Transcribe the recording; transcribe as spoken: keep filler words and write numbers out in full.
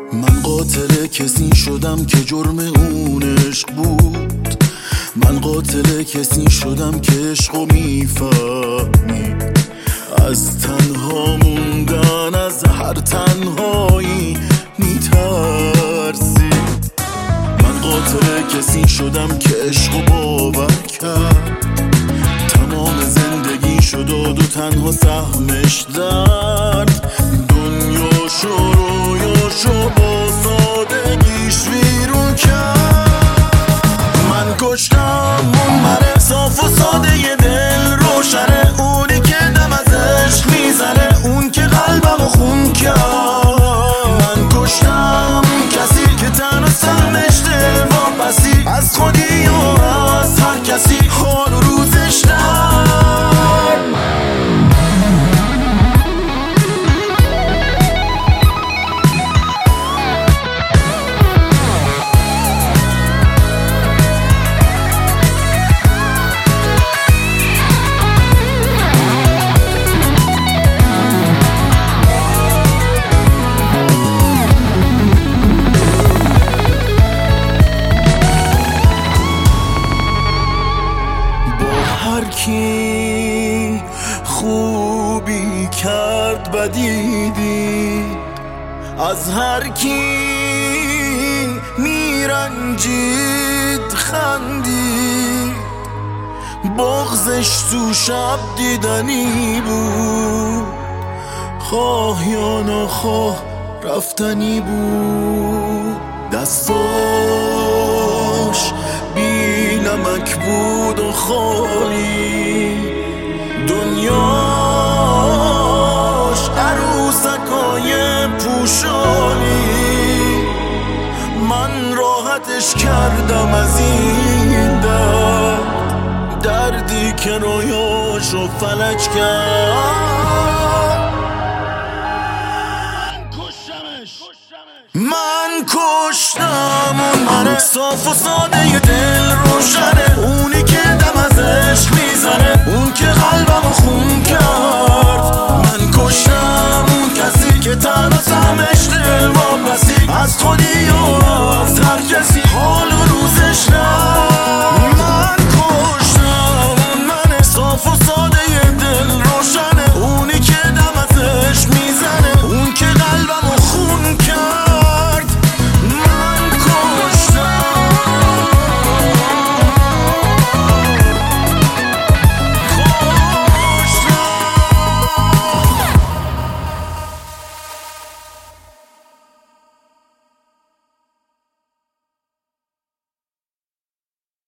من قاتل کسی شدم که جرم اون عشق بود. من قاتل کسی شدم که عشقو میفهمید. از تنها موندن از هر تنهایی میترسید. من قاتل کسی شدم که عشقو باور کرد. تمام زندگی شد و دو تنها سهمش درد. دنیاشو رویاشو با سادگیش ویرون کرد. من کشتم اون مره صاف و ساده ی دل روشنه، اونی که دم از عشق میزنه، اون که قلبمو خون کرد. من کشتم کسی که تنها سهمش دل واپسی از خودی و از هر کسی حال و روزش در. هر کی خوبی کرد بدی دید، از هر کی میرنجید خندید. بغضش تو شب دیدنی بود، خواه یا نخواه رفتنی بود. دستاش بی نمک بود و خالی، دنیاش عروسکای پوشالی. من راحتش کردم از این درد، دردی که رویاشو فلج کرد. من کشتم اون مره صاف و ساده ی دل روشنه، اونی که دم از عشق میزنه، اون که قلبمو خون کرد. من کشتم اون کسی که تنها سهمش دل واپسی از خودی و